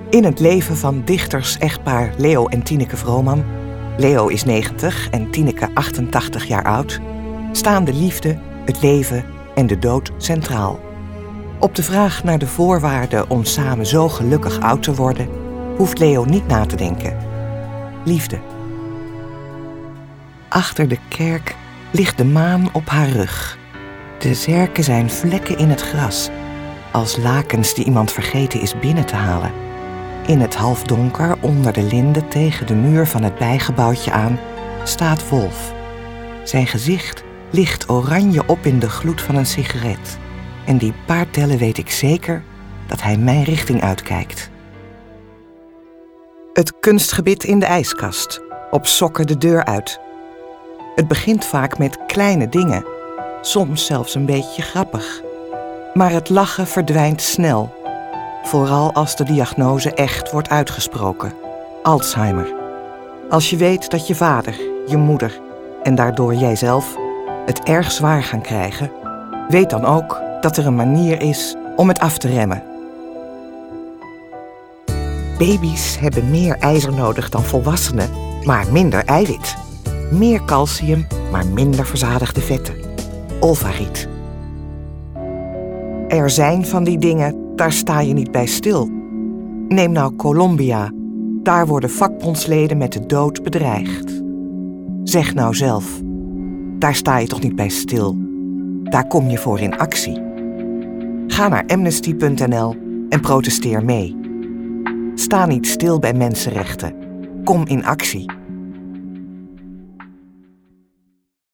In het leven van dichters-echtpaar Leo en Tineke Vrooman, Leo is 90 en Tineke 88 jaar oud, staan de liefde, het leven en de dood centraal. Op de vraag naar de voorwaarden om samen zo gelukkig oud te worden, hoeft Leo niet na te denken. Liefde. Achter de kerk ligt de maan op haar rug. De zerken zijn vlekken in het gras, als lakens die iemand vergeten is binnen te halen. In het halfdonker onder de linden tegen de muur van het bijgebouwtje aan staat Wolf. Zijn gezicht ligt oranje op in de gloed van een sigaret. En die paar tellen weet ik zeker dat hij mijn richting uitkijkt. Het kunstgebit in de ijskast, op sokken de deur uit. Het begint vaak met kleine dingen, soms zelfs een beetje grappig. Maar het lachen verdwijnt snel. Vooral als de diagnose echt wordt uitgesproken. Alzheimer. Als je weet dat je vader, je moeder en daardoor jijzelf het erg zwaar gaan krijgen, weet dan ook dat er een manier is om het af te remmen. Baby's hebben meer ijzer nodig dan volwassenen, maar minder eiwit. Meer calcium, maar minder verzadigde vetten. Olfariet. Er zijn van die dingen, daar sta je niet bij stil. Neem nou Colombia. Daar worden vakbondsleden met de dood bedreigd. Zeg nou zelf, daar sta je toch niet bij stil. Daar kom je voor in actie. Ga naar amnesty.nl en protesteer mee. Sta niet stil bij mensenrechten. Kom in actie.